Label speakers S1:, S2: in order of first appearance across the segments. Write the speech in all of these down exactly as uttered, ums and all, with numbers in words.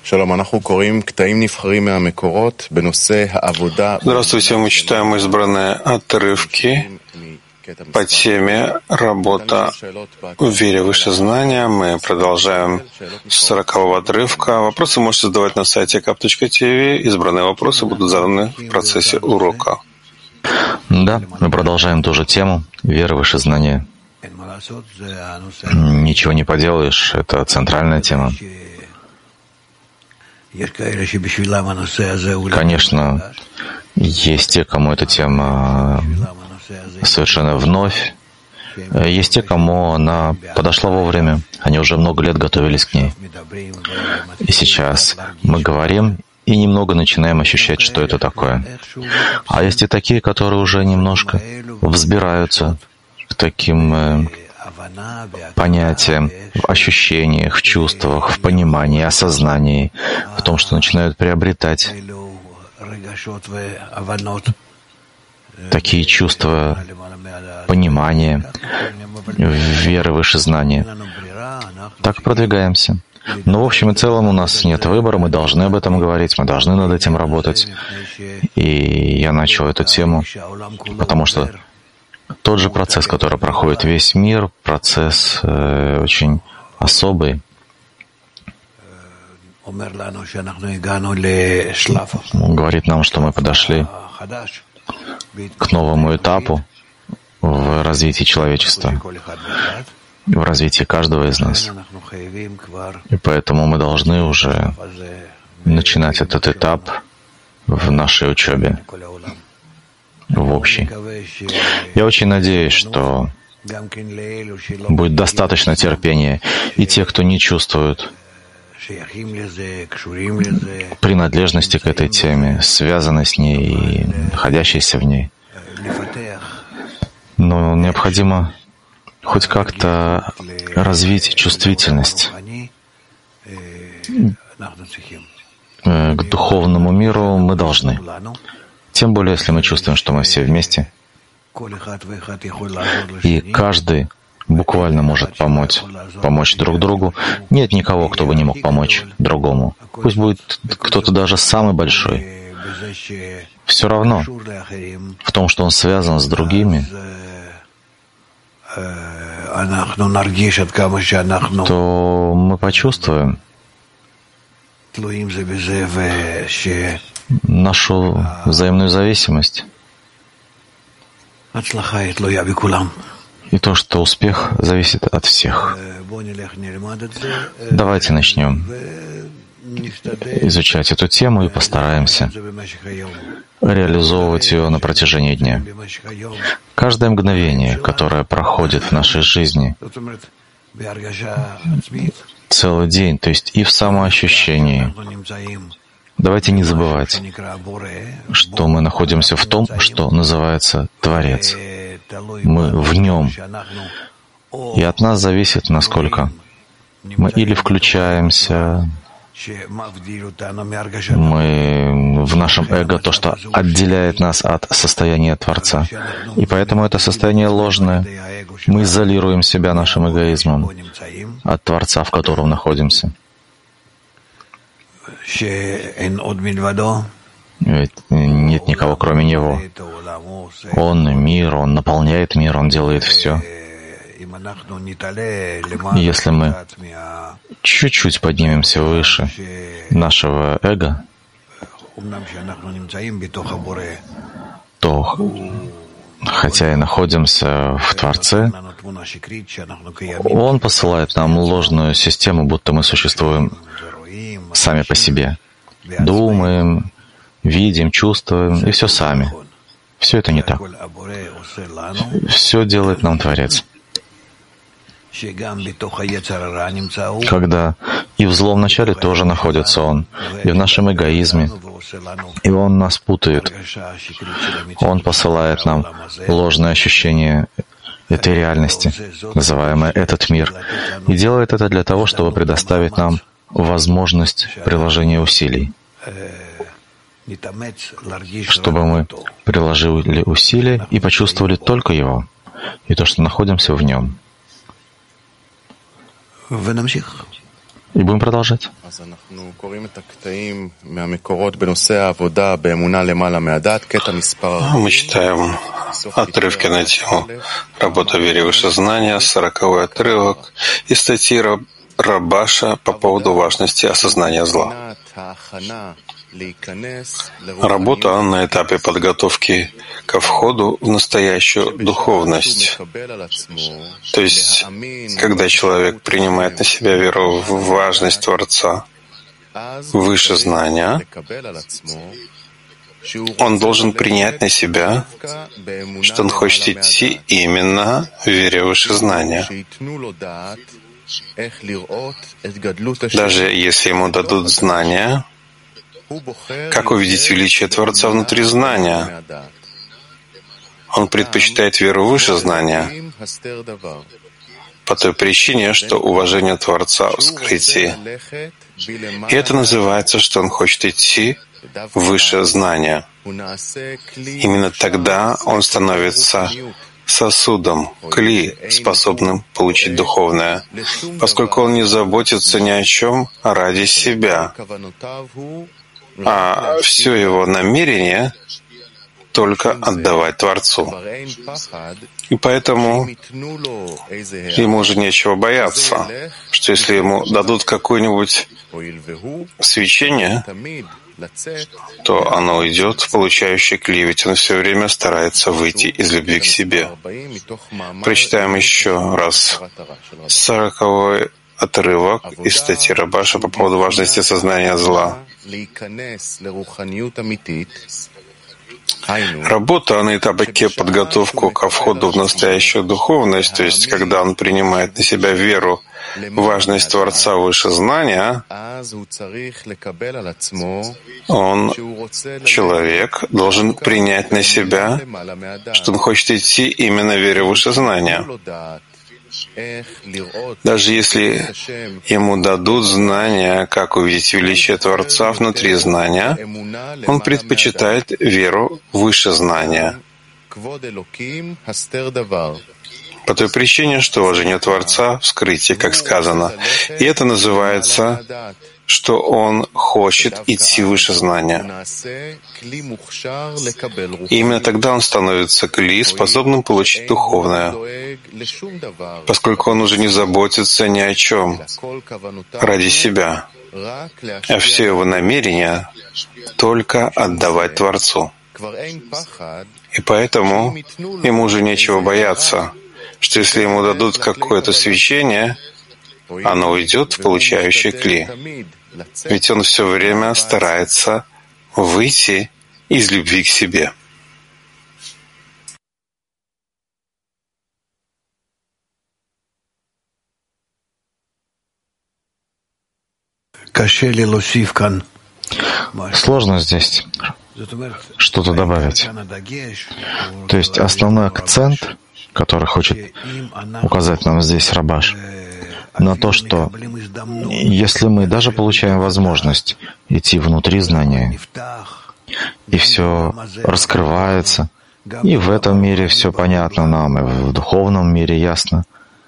S1: Здравствуйте, мы читаем избранные отрывки по теме «Работа в вере выше знания». Мы продолжаем с сорокового отрывка. Вопросы можете задавать на сайте кап точка ти ви. Избранные вопросы будут заданы в процессе урока.
S2: Да, мы продолжаем ту же тему «Вера выше знания». Ничего не поделаешь, это центральная тема. Конечно, есть те, кому эта тема совершенно вновь. Есть те, кому она подошла вовремя. Они уже много лет готовились к ней. И сейчас мы говорим и немного начинаем ощущать, что это такое. А есть и такие, которые уже немножко взбираются к таким понятиям, в ощущениях, в чувствах, в понимании, осознании, в том, что начинают приобретать такие чувства, понимания, веры выше знания. Так продвигаемся. Но в общем и целом у нас нет выбора, мы должны об этом говорить, мы должны над этим работать. И я начал эту тему, потому что тот же процесс, который проходит весь мир, процесс э, очень особый. Он говорит нам, что мы подошли к новому этапу в развитии человечества, в развитии каждого из нас. И поэтому мы должны уже начинать этот этап в нашей учебе, в общей. Я очень надеюсь, что будет достаточно терпения, и те, кто не чувствует принадлежности к этой теме, связаны с ней и находящиеся в ней. Но необходимо хоть как-то развить чувствительность к духовному миру. Мы должны. Тем более, если мы чувствуем, что мы все вместе, и каждый буквально может помочь, помочь друг другу. Нет никого, кто бы не мог помочь другому. Пусть будет кто-то даже самый большой. Все равно в том, что он связан с другими, то мы почувствуем нашу взаимную зависимость и то, что успех зависит от всех. Давайте начнем изучать эту тему и постараемся реализовывать ее на протяжении дня. Каждое мгновение, которое проходит в нашей жизни, целый день, то есть и в самоощущении. Давайте не забывать, что мы находимся в том, что называется Творец. Мы в Нем. И от нас зависит, насколько мы или включаемся, мы в нашем эго то, что отделяет нас от состояния Творца. И поэтому это состояние ложное. Мы изолируем себя нашим эгоизмом от Творца, в котором находимся. Ведь нет никого, кроме Него. Он — мир, Он наполняет мир, Он делает все. И если мы чуть-чуть поднимемся выше нашего эго, то, хотя и находимся в Творце, Он посылает нам ложную систему, будто мы существуем сами по себе. Думаем, видим, чувствуем, и все сами. Все это не так. Все делает нам Творец. Когда и в злом начале тоже находится Он, и в нашем эгоизме, и Он нас путает. Он посылает нам ложное ощущение этой реальности, называемое этот мир, и делает это для того, чтобы предоставить нам возможность приложения усилий, чтобы мы приложили усилия и почувствовали только Его, и то, что находимся в Нем. И будем продолжать.
S1: Мы читаем отрывки на тему «Работа в вере выше знания», сороковой отрывок из статьи Рабаша по поводу важности осознания зла. Работа на этапе подготовки ко входу в настоящую духовность. То есть, когда человек принимает на себя веру в важность Творца выше знания, он должен принять на себя, что он хочет идти именно в вере выше знания. Даже если ему дадут знания, как увидеть величие Творца внутри знания, он предпочитает веру выше знания по той причине, что уважение Творца в скрытии. И это называется, что он хочет идти выше знания. Именно тогда он становится сосудом, кли, способным получить духовное, поскольку он не заботится ни о чем ради себя, а все его намерение только отдавать Творцу. И поэтому ему уже нечего бояться, что если ему дадут какое-нибудь свечение, то оно уйдет в получающий кли, ведь он все время старается выйти из любви к себе. Прочитаем еще раз сороковой отрывок из статьи Рабаша по поводу важности сознания зла. Работа на этапе подготовку ко входу в настоящую духовность, то есть когда он принимает на себя веру, важность Творца выше знания, он, человек, должен принять на себя, что он хочет идти именно в вере выше знания. Даже если ему дадут знания, как увидеть величие Творца внутри знания, он предпочитает веру выше знания. По той причине, что уважение Творца в скрытии, как сказано. И это называется, что он хочет идти выше знания. И именно тогда он становится кли, способным получить духовное, поскольку он уже не заботится ни о чем ради себя, а все его намерения только отдавать Творцу. И поэтому ему уже нечего бояться, что если ему дадут какое-то свечение, оно уйдет в получающий кли. Ведь он все время старается выйти из любви к себе.
S2: Сложно здесь что-то добавить. То есть основной акцент, который хочет указать нам здесь Рабаш, на то, что если мы даже получаем возможность идти внутри знания, и все раскрывается, и в этом мире все понятно нам, и в духовном мире ясно,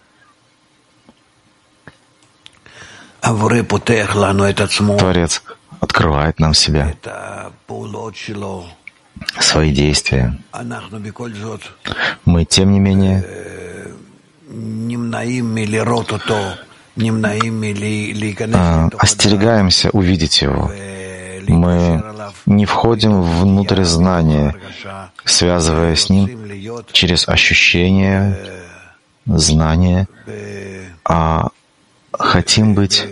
S2: Творец открывает нам себя, свои действия. Мы, тем не менее, остерегаемся увидеть его. Мы не входим внутрь знания, связывая с ним через ощущение, знание, а хотим быть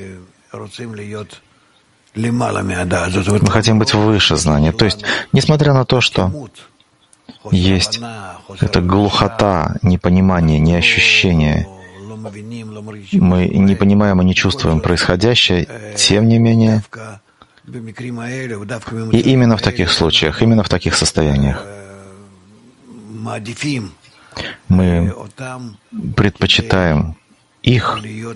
S2: Мы хотим быть выше знания. То есть, несмотря на то, что есть эта глухота, непонимание, неощущение, мы не понимаем и не чувствуем происходящее, тем не менее, и именно в таких случаях, именно в таких состояниях мы предпочитаем их,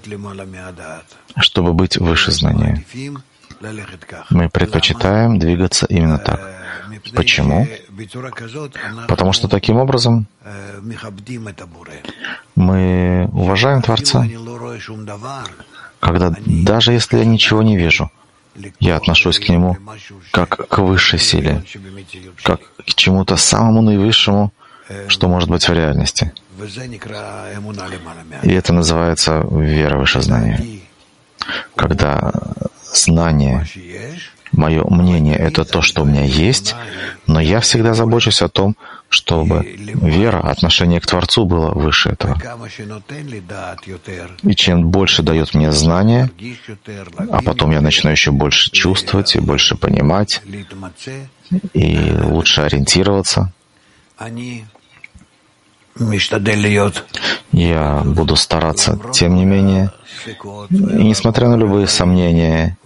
S2: чтобы быть выше знания. Мы предпочитаем двигаться именно так. Почему? Потому что таким образом мы уважаем Творца. когда даже если я ничего не вижу, я отношусь к нему как к высшей силе, как к чему-то самому наивысшему, что может быть в реальности. И это называется вера выше знания. Когда знание, мое мнение — это то, что у меня есть, но я всегда забочусь о том, чтобы вера, отношение к Творцу было выше этого. И чем больше дает мне знание, а потом я начну еще больше чувствовать и больше понимать, и лучше ориентироваться, я буду стараться, тем не менее, и несмотря на любые сомнения,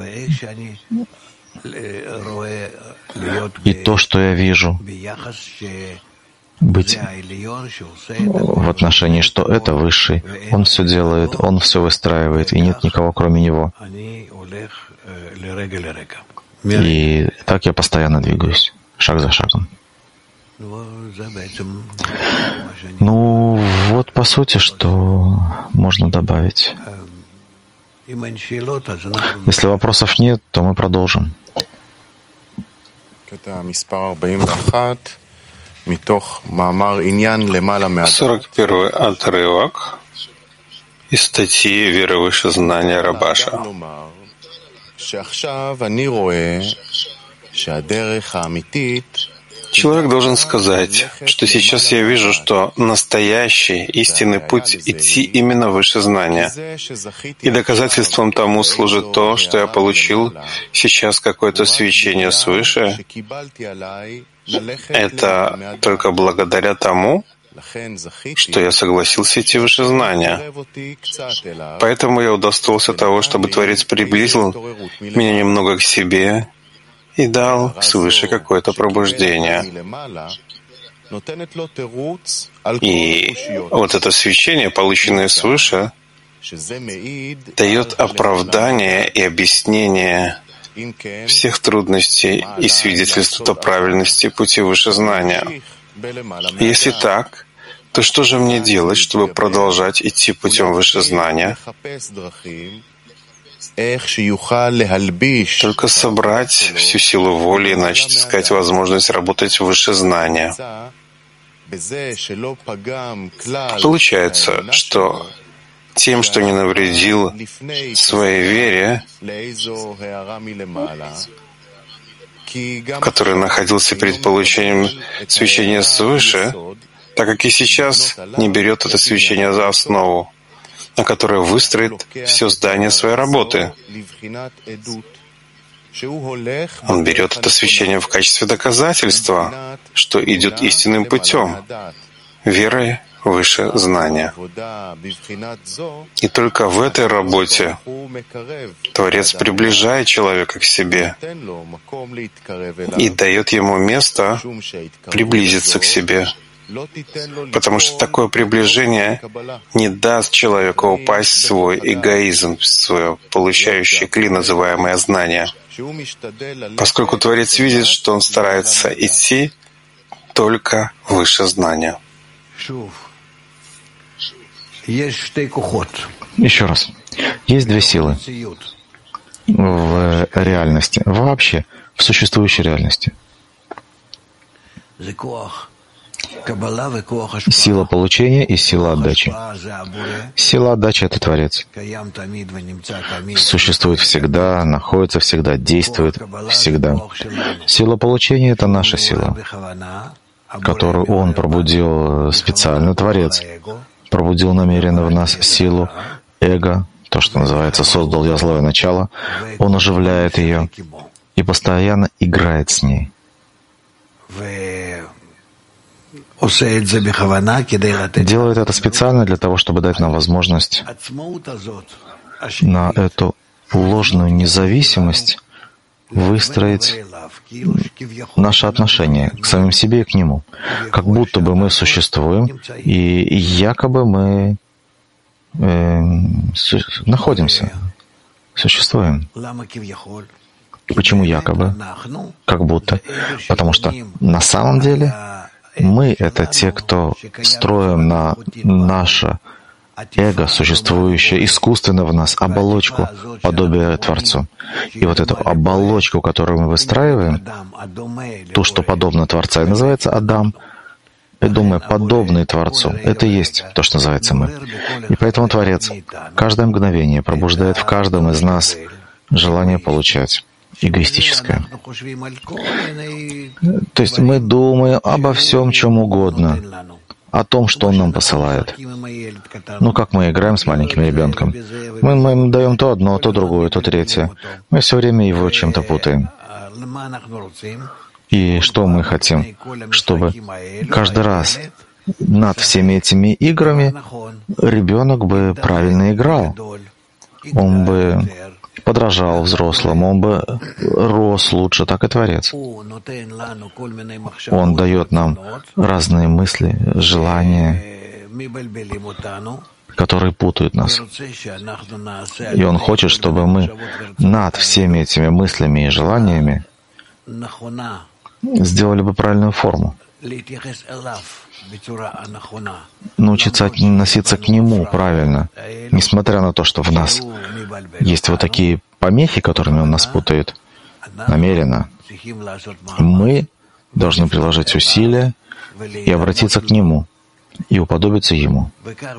S2: и то, что я вижу, быть в отношении, что это Высший, Он все делает, Он все выстраивает, и нет никого, кроме Него. И так я постоянно двигаюсь, шаг за шагом. Ну, вот по сути, что можно добавить. Если вопросов нет, то мы продолжим.
S1: сорок первый отрывок из статьи «Вера выше знания» Рабаша. Человек должен сказать, что сейчас я вижу, что настоящий истинный путь идти именно выше знания. И доказательством тому служит то, что я получил сейчас какое-то свечение свыше. Это только благодаря тому, что я согласился идти выше знания. Поэтому я удостоился того, чтобы Творец приблизил меня немного к себе и дал свыше какое-то пробуждение. И вот это свечение, полученное свыше, дает оправдание и объяснение всех трудностей и свидетельство о правильности пути выше знания. Если так, то что же мне делать, чтобы продолжать идти путем выше знания? Только собрать всю силу воли и начать искать возможность работать выше знания. Получается, что тем, что не навредил своей вере, в которой находился перед получением свечения свыше, так как и сейчас не берет это свечение за основу, на которое выстроит все здание своей работы. Он берет это свечение в качестве доказательства, что идет истинным путем, верой выше знания. И только в этой работе Творец приближает человека к себе и дает ему место приблизиться к себе. Потому что такое приближение не даст человеку упасть в свой эгоизм, в свое получающее кли, называемое знание. Поскольку Творец видит, что он старается идти только выше знания.
S2: Еще раз. Есть две силы в реальности, вообще в существующей реальности. Сила получения и сила отдачи. Сила отдачи — это Творец. Существует всегда, находится всегда, действует всегда. Сила получения — это наша сила, которую Он пробудил специально, Творец. Пробудил намеренно в нас силу эго, то, что называется, создал я злое начало. Он оживляет ее и постоянно играет с ней. Делает это специально для того, чтобы дать нам возможность на эту ложную независимость выстроить наше отношение к самим себе и к Нему. Как будто бы мы существуем, и якобы мы э, су- находимся, существуем. Почему якобы? Как будто. Потому что на самом деле мы — это те, кто строим на наше эго, существующее искусственно в нас, оболочку, подобие Творцу. И вот эту оболочку, которую мы выстраиваем, ту, что подобно Творца, и называется Адам, и думаю, подобный Творцу. Это и есть то, что называется мы. И поэтому Творец каждое мгновение пробуждает в каждом из нас желание получать, эгоистическое. То есть мы думаем обо всем, чем угодно, о том, что Он нам посылает. Ну, как мы играем с маленьким ребенком. Мы, мы ему даем то одно, то другое, то третье. Мы все время его чем-то путаем. И что мы хотим? Чтобы каждый раз над всеми этими играми ребенок бы правильно играл. Он бы подражал взрослому, он бы рос лучше, так и Творец. Он дает нам разные мысли, желания, которые путают нас. И Он хочет, чтобы мы над всеми этими мыслями и желаниями сделали бы правильную форму. Научиться относиться к Нему правильно, несмотря на то, что в нас есть вот такие помехи, которыми Он нас путает намеренно. Мы должны приложить усилия и обратиться к Нему, и уподобиться Ему.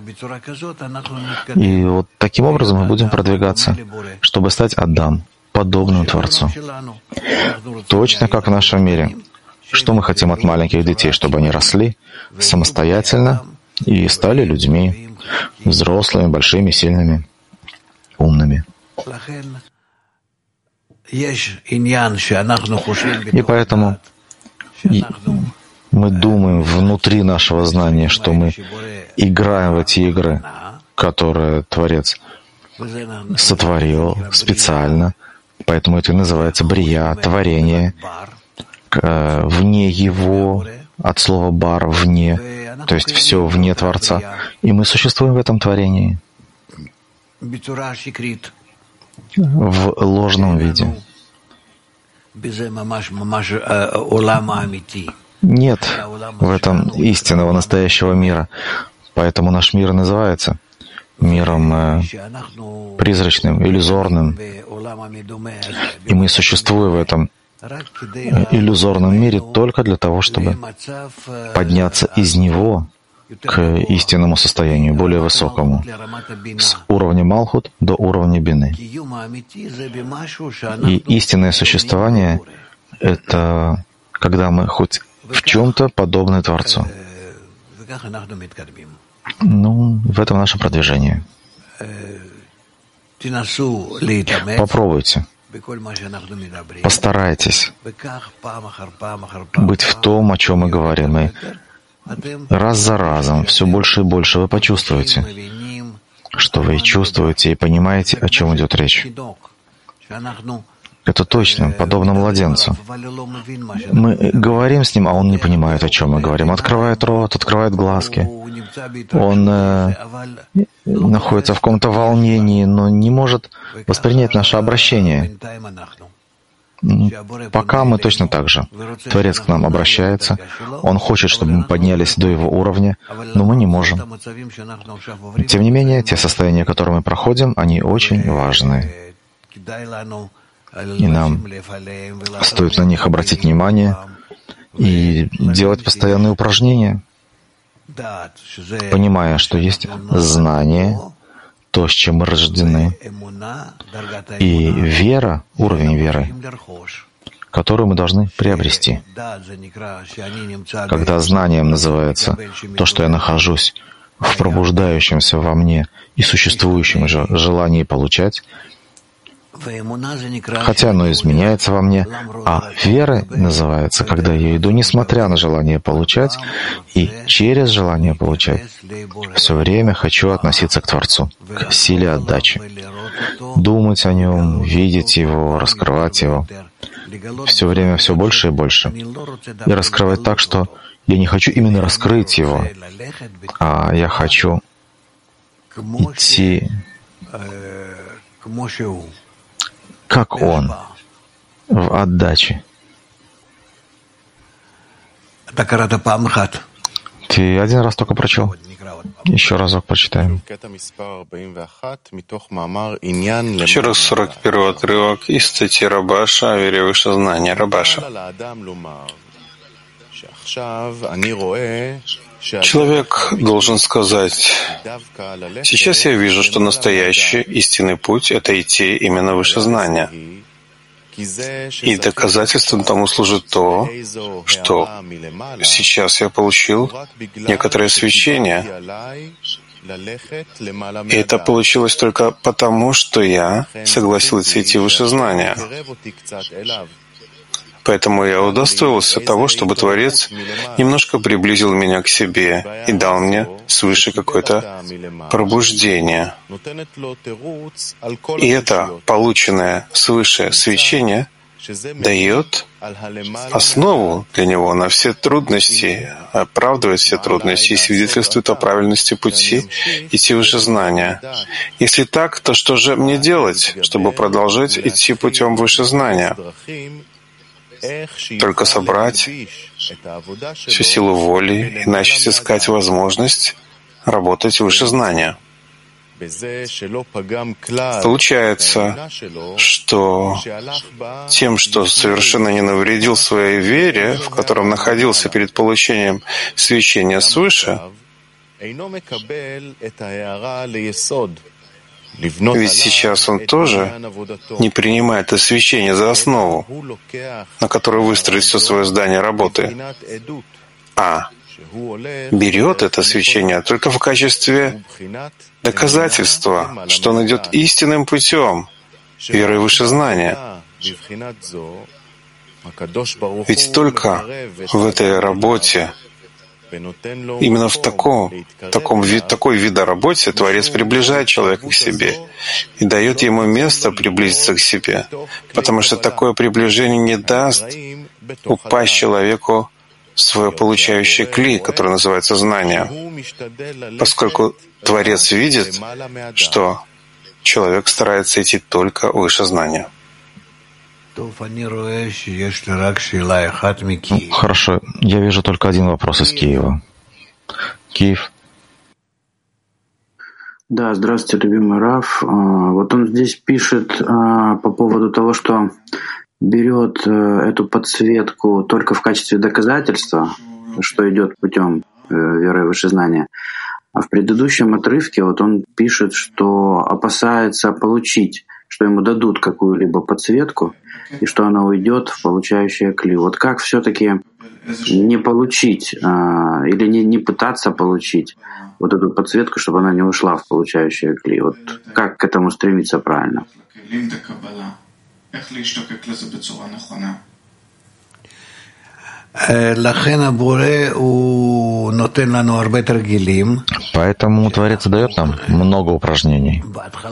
S2: И вот таким образом мы будем продвигаться, чтобы стать Адам, подобным Творцу. Точно как в нашем мире. Что мы хотим от маленьких детей? Чтобы они росли самостоятельно и стали людьми, взрослыми, большими, сильными, умными. И поэтому мы думаем внутри нашего знания, что мы играем в эти игры, которые Творец сотворил специально, поэтому это и называется брия, творение, вне Его, от слова бар, вне, то есть все вне Творца. И мы существуем в этом творении в ложном виде. Нет в этом истинного, настоящего мира. Поэтому наш мир называется миром э, призрачным, иллюзорным. И мы существуем в этом иллюзорном мире только для того, чтобы подняться из него к истинному состоянию, более высокому, с уровня Малхут до уровня Бины. И истинное существование — это когда мы хоть в чем-то подобны Творцу. Ну, в этом наше продвижение. Попробуйте. Постарайтесь быть в том, о чем мы говорим. И раз за разом, все больше и больше вы почувствуете, что вы чувствуете и понимаете, о чем идет речь. Это точно, подобно младенцу. Мы говорим с ним, а он не понимает, о чем мы говорим. Открывает рот, открывает глазки. Он э, находится в каком-то волнении, но не может воспринять наше обращение. Пока мы точно так же. Творец к нам обращается. Он хочет, чтобы мы поднялись до его уровня, но мы не можем. Тем не менее, те состояния, которые мы проходим, они очень важны. И нам стоит на них обратить внимание и делать постоянные упражнения, понимая, что есть знание, то, с чем мы рождены, и вера, уровень веры, которую мы должны приобрести. Когда знанием называется то, что я нахожусь в пробуждающемся во мне и существующем же желании получать, хотя оно изменяется во мне, а вера называется, когда я иду, несмотря на желание получать, и через желание получать, все время хочу относиться к Творцу, к силе отдачи, думать о Нем, видеть Его, раскрывать Его, все время все больше и больше, и раскрывать так, что я не хочу именно раскрыть Его, а я хочу идти как Он, в отдаче. Ты Рафи один раз только прочел. Еще разок прочитаем.
S1: Еще раз сорок первый отрывок из статьи Рабаша о вере выше знания Рабаша. Человек должен сказать: сейчас я вижу, что настоящий истинный путь — это идти именно выше знания. И доказательством тому служит то, что сейчас я получил некоторое свечение. И это получилось только потому, что я согласился идти выше знания. Поэтому я удостоился того, чтобы Творец немножко приблизил меня к себе и дал мне свыше какое-то пробуждение. И это полученное свыше свечение дает основу для него на все трудности, оправдывает все трудности и свидетельствует о правильности пути идти выше знания. Если так, то что же мне делать, чтобы продолжать идти путем выше знания? Только собрать всю силу воли и начать искать возможность работать выше знания. Получается, что тем, что совершенно не навредил своей вере, в котором находился перед получением свечения свыше, ведь сейчас он тоже не принимает освящение за основу, на которую выстроить все свое здание работы, а берет это освящение только в качестве доказательства, что он идет истинным путем, верой выше знания. Ведь только в этой работе, именно в таком, таком вид, такой вида работе Творец приближает человека к себе и дает ему место приблизиться к себе, потому что такое приближение не даст упасть человеку в свое получающее кли, которое называется знание, поскольку Творец видит, что человек старается идти только выше знания.
S2: Хорошо, я вижу только один вопрос из Киева. Киев.
S3: Да, здравствуйте, любимый Рав. Вот он здесь пишет по поводу того, что берет эту подсветку только в качестве доказательства, что идет путем веры выше знания. А в предыдущем отрывке вот он пишет, что опасается получить, что ему дадут какую-либо подсветку, и что она уйдет в получающее кли. Вот как все-таки не получить а, или не, не пытаться получить вот эту подсветку, чтобы она не ушла в получающее кли? Вот как к этому стремиться правильно?
S2: Поэтому Творец дает нам много упражнений.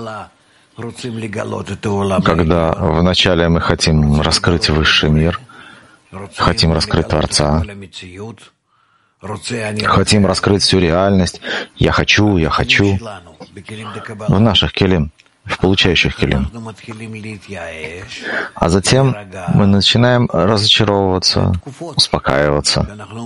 S2: Когда вначале мы хотим раскрыть высший мир, хотим раскрыть Творца, хотим раскрыть всю реальность, я хочу, я хочу, в наших келим, в получающих келим. А затем мы начинаем разочаровываться, успокаиваться.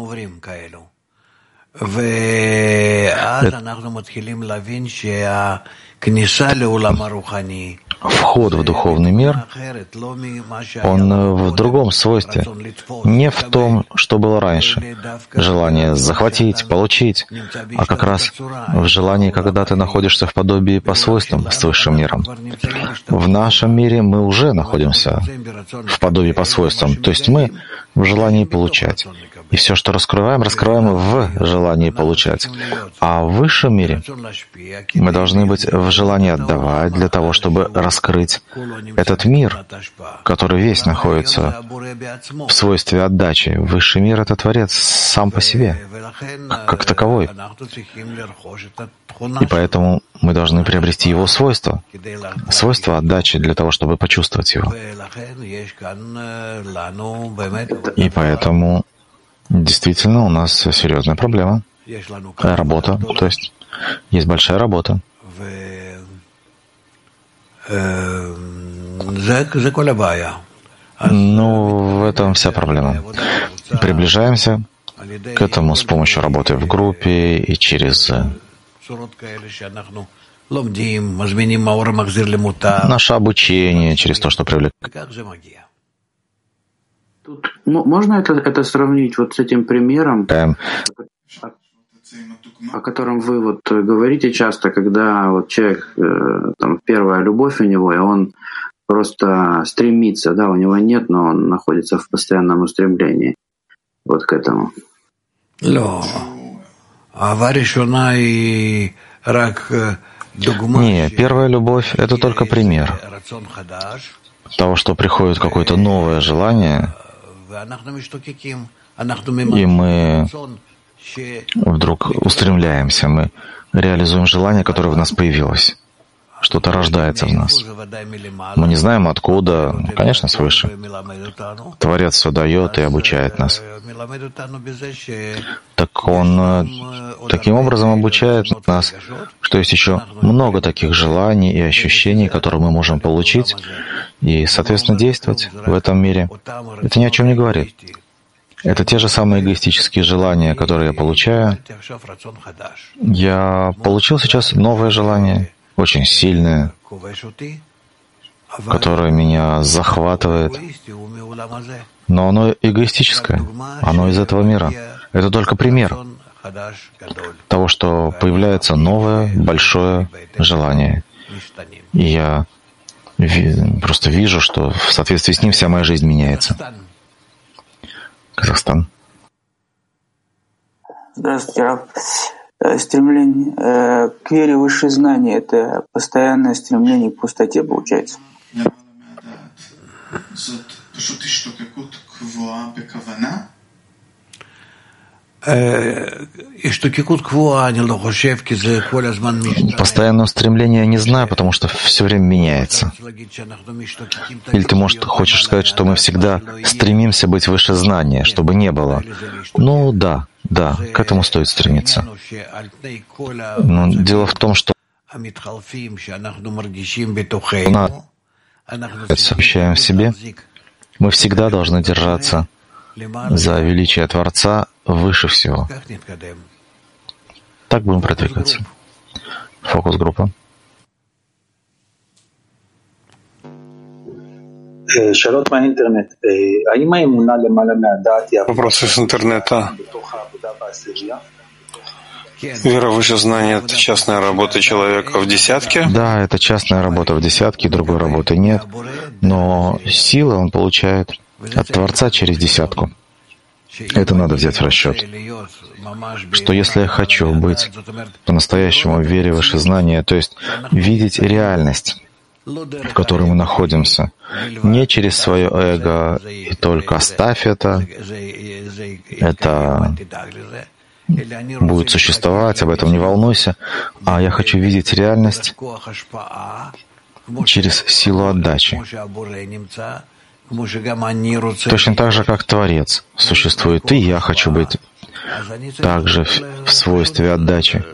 S2: Вход в духовный мир, он в другом свойстве, не в том, что было раньше, желание захватить, получить, а как раз в желании, когда ты находишься в подобии по свойствам с высшим миром. В нашем мире мы уже находимся в подобии по свойствам, то есть мы в желании получать. И все, что раскрываем, раскрываем в желании получать. А в высшем мире мы должны быть в желании отдавать для того, чтобы раскрыть этот мир, который весь находится в свойстве отдачи. Высший мир — это Творец сам по себе, как таковой. И поэтому мы должны приобрести его свойства, свойства отдачи для того, чтобы почувствовать его. И поэтому действительно у нас серьезная проблема. Работа, то есть есть большая работа. Ну, в этом вся проблема. Приближаемся, к этому с помощью работы в группе и через наше обучение, через то, что привлекаем.
S3: Тут, ну, можно это, это сравнить вот с этим примером, о, о котором вы вот говорите часто, когда вот человек, там, первая любовь у него, и он просто стремится, да, у него нет, но он находится в постоянном устремлении вот к этому.
S2: Не, первая любовь — это только пример того, что приходит какое-то новое желание, и мы вдруг устремляемся, мы реализуем желание, которое в нас появилось. Что-то рождается в нас. Мы не знаем откуда, конечно, свыше. Творец все дает и обучает нас. Так Он таким образом обучает нас, что есть еще много таких желаний и ощущений, которые мы можем получить, и, соответственно, действовать в этом мире. Это ни о чем не говорит. Это те же самые эгоистические желания, которые я получаю. Я получил сейчас новое желание, очень сильное, которое меня захватывает. Но оно эгоистическое, оно из этого мира. Это только пример того, что появляется новое, большое желание. И я просто вижу, что в соответствии с ним вся моя жизнь меняется. Казахстан.
S4: Здравствуйте, Рав. Стремление э, к вере в высшее знание — это постоянное стремление к пустоте, получается?
S2: Постоянное устремление я не знаю, потому что все время меняется. Или ты, может, хочешь сказать, что мы всегда стремимся быть выше знания, чтобы не было? Ну да, да, к этому стоит стремиться. Но дело в том, что мы сообщаем в себе, мы всегда должны держаться за величие Творца выше всего. Так будем продвигаться. Фокус-группа.
S1: Вопросы с интернета. Вера выше знания — это частная работа человека в десятке?
S2: Да, это частная работа в десятке, другой работы нет. Но силы он получает от Творца через десятку. Это надо взять в расчет. Что если я хочу быть по-настоящему в вере выше знания, то есть видеть реальность, в которой мы находимся, не через свое эго и только оставь это, это будет существовать, об этом не волнуйся, а я хочу видеть реальность через силу отдачи. Точно так же, как Творец существует, и я хочу быть также в свойстве отдачи.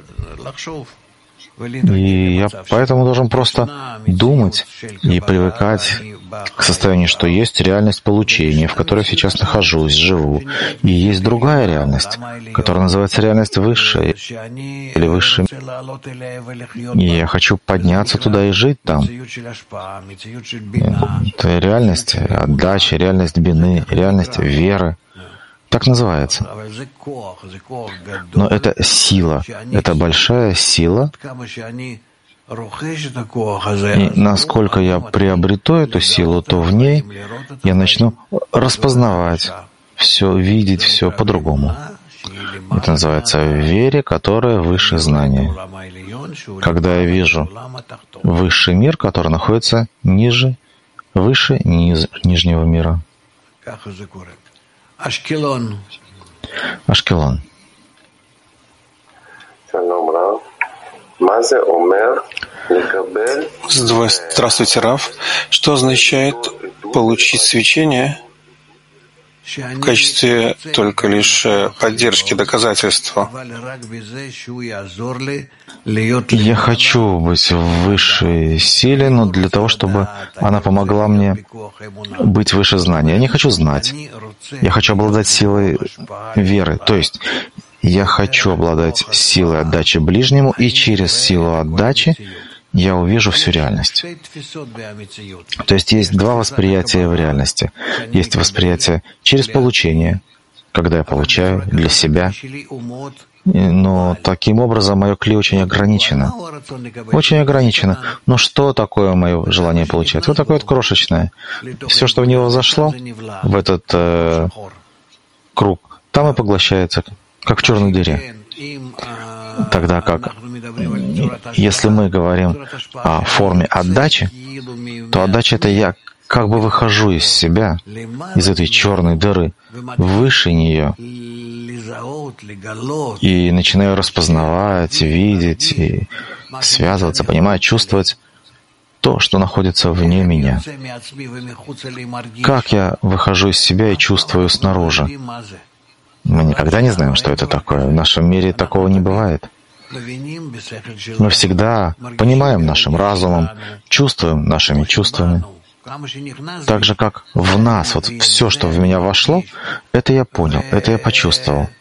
S2: И я поэтому должен просто думать и привыкать к состоянию, что есть реальность получения, в которой я сейчас нахожусь, живу. И есть другая реальность, которая называется реальность высшая или высшая. И я хочу подняться туда и жить там. Это реальность отдачи, реальность бины, реальность веры. Так называется. Но это сила, это большая сила. И насколько я приобрету эту силу, то в ней я начну распознавать все, видеть все по-другому. Это называется вере, которая выше знания. Когда я вижу высший мир, который находится ниже, выше низ, нижнего мира.
S4: Ашкелон.
S2: Ашкелон.
S1: Здравствуйте, Рав. Что означает получить свечение в качестве только лишь поддержки, доказательства.
S2: Я хочу быть в высшей силе, но для того, чтобы она помогла мне быть выше знания. Я не хочу знать. Я хочу обладать силой веры. То есть я хочу обладать силой отдачи ближнему, и через силу отдачи я увижу всю реальность. То есть есть два восприятия в реальности. Есть восприятие через получение, когда я получаю для себя. Но таким образом мое кли очень ограничено. Очень ограничено. Но что такое мое желание получать? Вот такое вот крошечное. Все, что в него зашло, в этот э, круг, там и поглощается, как в черной дыре. Тогда как, если мы говорим о форме отдачи, то отдача — это я как бы выхожу из себя, из этой черной дыры, выше нее, и начинаю распознавать, видеть, и связываться, понимать, чувствовать то, что находится вне меня. Как я выхожу из себя и чувствую снаружи? Мы никогда не знаем, что это такое. В нашем мире такого не бывает. Мы всегда понимаем нашим разумом, чувствуем нашими чувствами. Так же, как в нас, вот все, что в меня вошло, это я понял, это я почувствовал.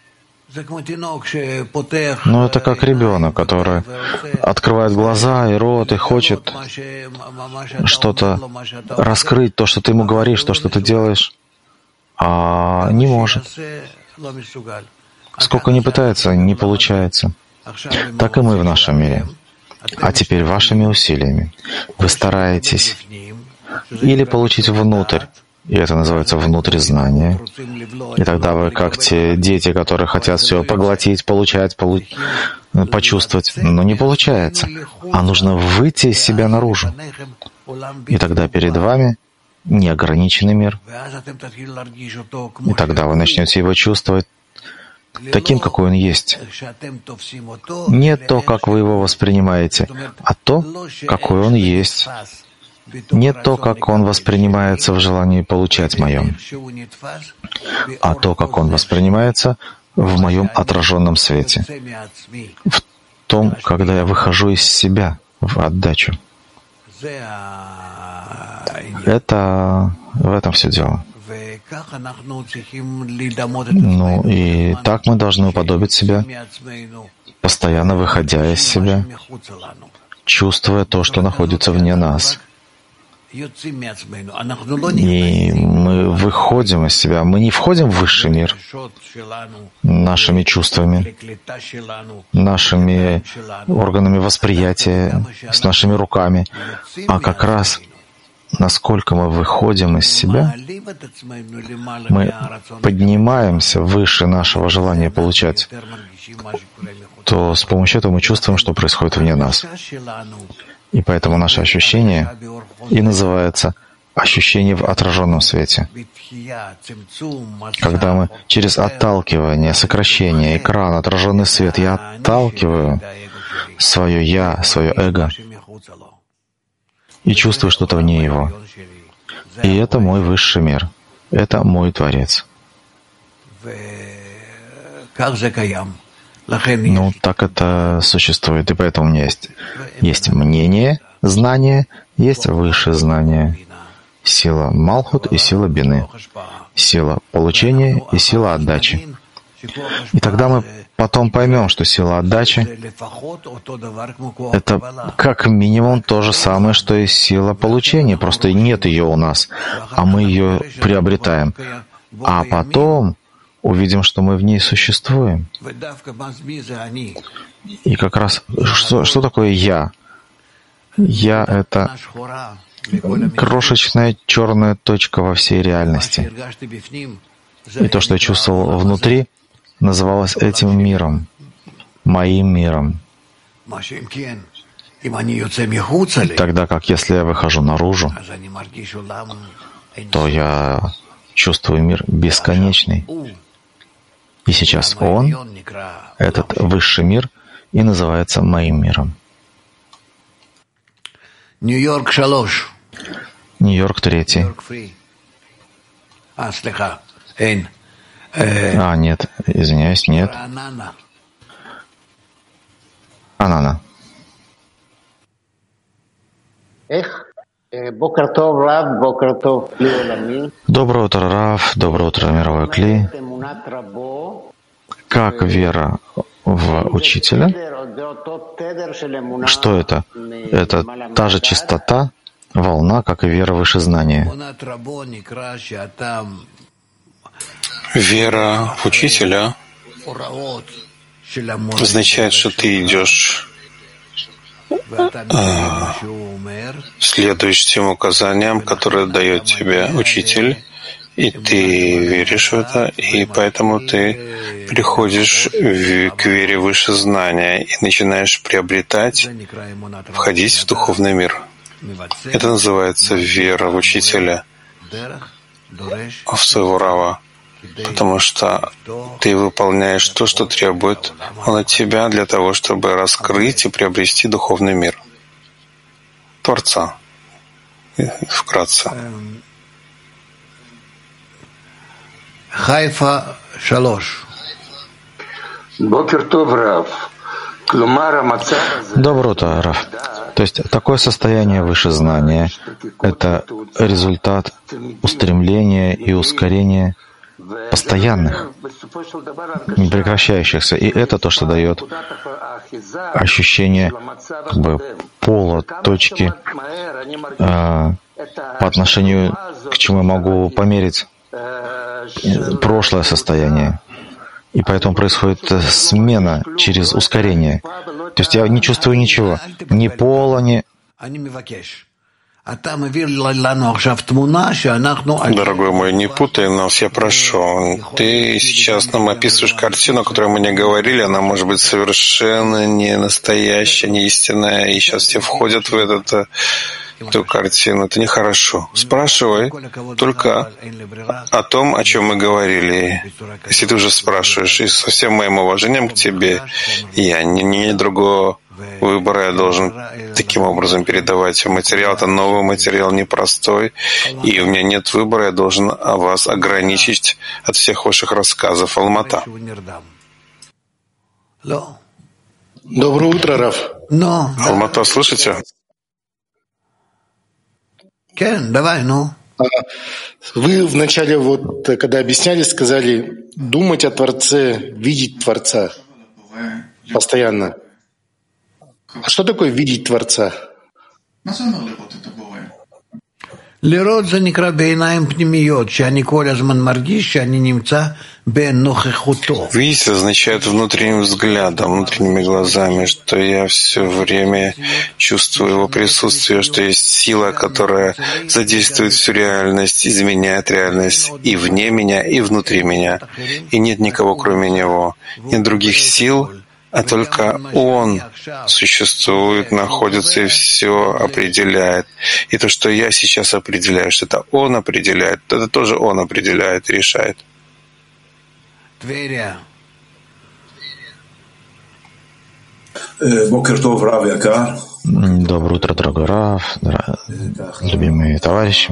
S2: Но это как ребенок, который открывает глаза и рот и хочет что-то раскрыть, то, что ты ему говоришь, то, что ты делаешь, а не может. Сколько ни пытается, не получается. Так и мы в нашем мире. А теперь вашими усилиями вы стараетесь или получить внутрь, и это называется внутрь знания. И тогда вы как те дети, которые хотят все поглотить, получать, полу... почувствовать, но не получается. А нужно выйти из себя наружу. И тогда перед вами неограниченный мир. И тогда вы начнете его чувствовать таким, какой он есть. Не то, как вы его воспринимаете, а то, какой он есть. Не то, как он воспринимается в желании получать моем, а то, как он воспринимается в моем отраженном свете, в том, когда я выхожу из себя в отдачу. Это в этом все дело. Ну и так мы должны уподобить себя, постоянно выходя из себя, чувствуя то, что находится вне нас. И мы выходим из себя, мы не входим в высший мир нашими чувствами, нашими органами восприятия, с нашими руками, а как раз насколько мы выходим из себя, мы поднимаемся выше нашего желания получать, то с помощью этого мы чувствуем, что происходит вне нас. И поэтому наше ощущение и называется ощущение в отраженном свете. Когда мы через отталкивание, сокращение, экран, отраженный свет, я отталкиваю свое «я», свое эго и чувствую что-то вне его. И это мой высший мир. Это мой Творец. Ну, так это существует. И поэтому у меня есть, есть мнение, знание, есть высшее знание. Сила Малхут и сила Бины. Сила получения и сила отдачи. И тогда мы потом поймем, что сила отдачи — это как минимум то же самое, что и сила получения. Просто нет ее у нас, а мы ее приобретаем. А потом увидим, что мы в ней существуем. И как раз, что, что такое «я»? «Я» — это крошечная черная точка во всей реальности. И то, что я чувствовал внутри, называлось этим миром, моим миром. Тогда как, если я выхожу наружу, то я чувствую мир бесконечный. И сейчас он, этот высший мир, и называется моим миром. Нью-Йорк третий. А, нет, извиняюсь, нет. Анана. Доброе утро, Рав. Доброе утро, мировой Кли. Как вера в Учителя? Что это? Это та же частота, волна, как и вера выше знания.
S1: Вера в Учителя означает, что ты идешь, следуешь тем указаниям, которые дает тебе Учитель, и ты веришь в это, и поэтому ты приходишь к вере выше знания и начинаешь приобретать, входить в духовный мир. Это называется вера в Учителя, в своего Рава, потому что ты выполняешь то, что требует он от тебя для того, чтобы раскрыть и приобрести духовный мир Творца. Вкратце.
S5: Хайфа Шалош.
S2: Доброе утро, Раф. То есть такое состояние выше знания — это результат устремления и ускорения постоянных, непрекращающихся. И это то, что дает ощущение как бы пола, точки, э, по отношению к чему я могу померить прошлое состояние. И поэтому происходит смена через ускорение. То есть я не чувствую ничего, ни пола, ни...
S1: Дорогой мой, не путай нас, я прошу. Ты сейчас нам описываешь картину, о которой мы не говорили, она может быть совершенно не настоящая, не истинная, и сейчас все входят в этот, эту картину. Это нехорошо. Спрашивай только о том, о чем мы говорили. Если ты уже спрашиваешь, и со всем моим уважением к тебе, я не, не другого выбора, я должен таким образом передавать материал. Это новый материал, непростой, и у меня нет выбора, я должен вас ограничить от всех ваших рассказов. Алмата.
S6: Доброе утро, Раф.
S1: Алмата, слышите?
S6: Вы вначале, вот, когда объясняли, сказали думать о Творце, видеть Творца постоянно. А что такое видеть Творца?
S1: Видеть означает внутренним взглядом, внутренними глазами, что я все время чувствую его присутствие, что есть сила, которая задействует всю реальность, изменяет реальность и вне меня, и внутри меня. И нет никого, кроме него. Нет других сил, а только Он существует, находится и все определяет. И то, что я сейчас определяю, что это Он определяет, это тоже Он определяет и решает.
S2: Доброе утро, дорогой Рав, любимые товарищи.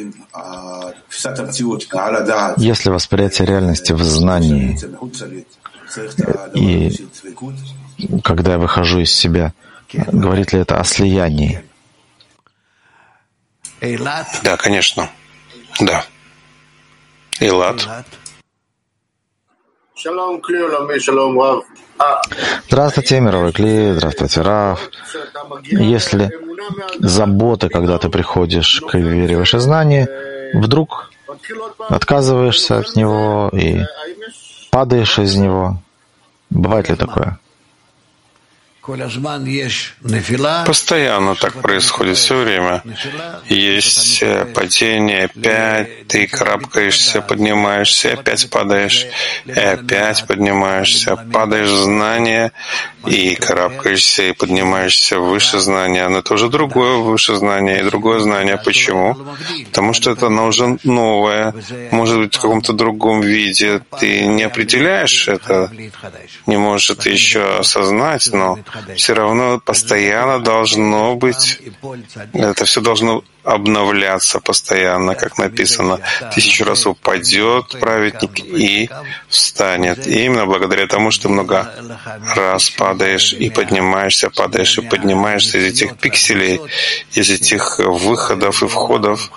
S2: Если восприятие реальности в знании, и когда я выхожу из себя, говорит ли это о слиянии?
S1: Да, конечно. Да. Эйлат.
S2: Здравствуйте, мировой Кли, здравствуйте, Рав. Если заботы, когда ты приходишь к вере в высшее знание, вдруг отказываешься от него и падаешь из него, бывает ли такое?
S1: Постоянно так происходит все время. Есть падение, опять ты карабкаешься, поднимаешься, опять падаешь, и опять поднимаешься, падаешь в знание, и карабкаешься, и поднимаешься выше знания. Но это уже другое выше знание и другое знание. Почему? Потому что это оно уже новое, может быть, в каком-то другом виде. Ты не определяешь это, не можешь это еще осознать, но все равно постоянно должно быть, это все должно обновляться постоянно, как написано. Тысячу раз упадет праведник и встанет. И именно благодаря тому, что ты много раз падаешь и поднимаешься, падаешь и поднимаешься из этих пикселей, из этих выходов и входов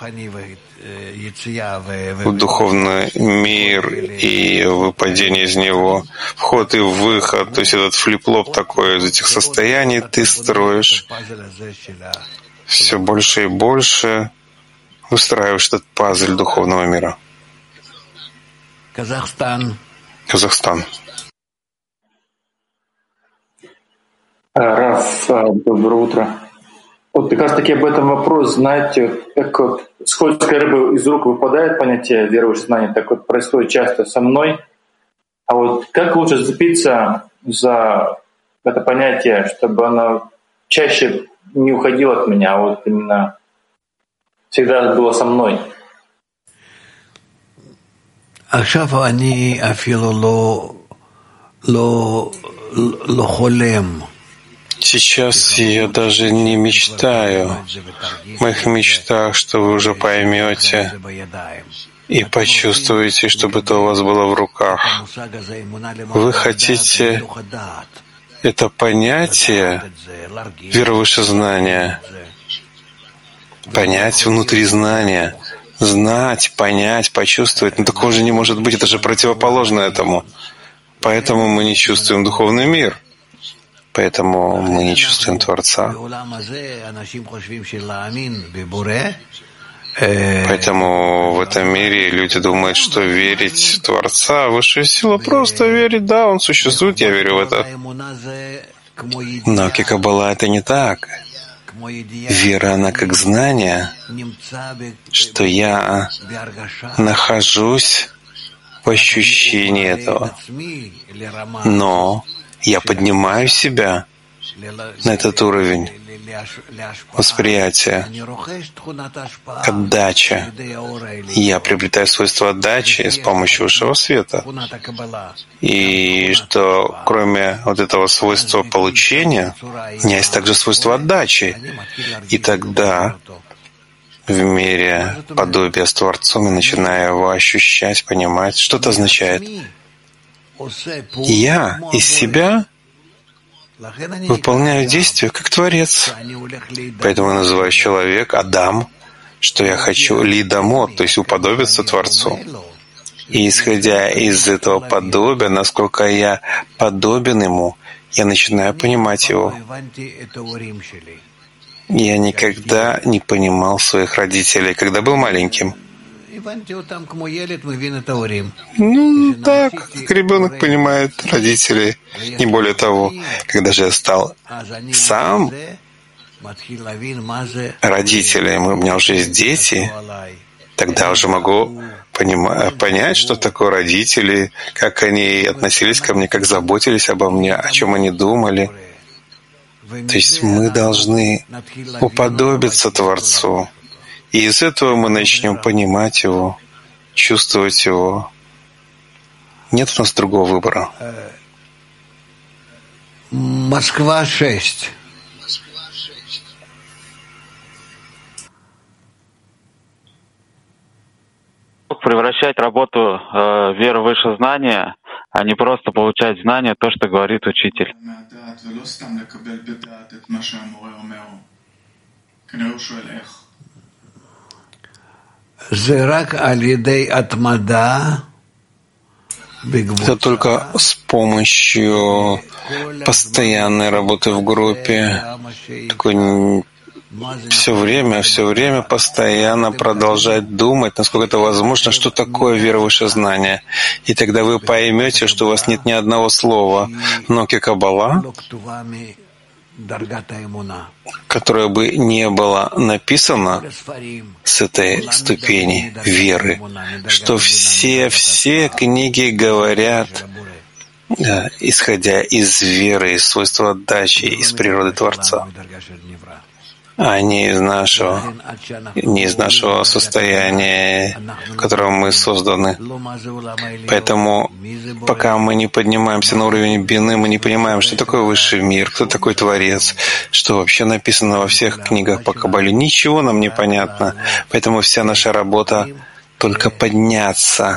S1: в духовный мир и выпадение из него, вход и выход, то есть этот флип-флоп такой из этих состояний ты строишь все больше и больше, выстраиваешь этот пазль духовного мира.
S5: Казахстан.
S1: Казахстан.
S7: Раф, доброе утро. Вот как раз таки об этом вопрос, знаете, как вот сколько рыбы из рук выпадает понятие веры в знания, так вот происходит часто со мной. А вот как лучше зацепиться за это понятие, чтобы оно чаще не уходило от меня, а вот именно всегда было со мной?
S5: עכשיו אני אפילו לא לא לא חולם.
S1: Сейчас я даже не мечтаю. В моих мечтах, что вы уже поймете и почувствуете, чтобы это у вас было в руках. Вы хотите это понятие веры выше знания, понять внутри знания, знать, понять, почувствовать. Но такого же не может быть, это же противоположно этому. Поэтому мы не чувствуем духовный мир. Поэтому мы не чувствуем Творца. Поэтому в этом мире люди думают, что верить в Творца, высшая сила, просто верить, да, Он существует, я верю в это. Но Каббала — это не так. Вера, она как знание, что я нахожусь в ощущении этого. Но я поднимаю себя на этот уровень восприятия, отдача. Я приобретаю свойства отдачи с помощью высшего света. И что кроме вот этого свойства получения, у меня есть также свойство отдачи. И тогда в мире подобия с Творцом я начинаю его ощущать, понимать. Что это означает? Я из себя выполняю действия как Творец. Поэтому я называю человек Адам, что я хочу лидамот, то есть уподобиться Творцу. И исходя из этого подобия, насколько я подобен Ему, я начинаю понимать Его. Я никогда не понимал своих родителей, когда был маленьким. Ну, так, как ребенок понимает родителей, не более того. Когда же я стал сам родителем, у меня уже есть дети, тогда уже могу понимать, понять, что такое родители, как они относились ко мне, как заботились обо мне, о чем они думали. То есть мы должны уподобиться Творцу. И из этого мы начнем понимать Его, чувствовать Его. Нет у нас другого выбора.
S5: Москва шесть.
S8: Превращать работу э, веры выше знания, а не просто получать знания, то, что говорит учитель.
S1: Это только с помощью постоянной работы в группе, такой все время, все время постоянно продолжать думать, насколько это возможно, что такое вера выше знания. И тогда вы поймете, что у вас нет ни одного слова но Каббала, которое бы не было написано с этой ступени веры, что все, все книги говорят, да, исходя из веры, из свойства отдачи, из природы Творца. а не из нашего, не из нашего состояния, в котором мы созданы. Поэтому, пока мы не поднимаемся на уровень бины, мы не понимаем, что такое высший мир, кто такой Творец, что вообще написано во всех книгах по Кабале. Ничего нам не понятно. Поэтому вся наша работа — только подняться.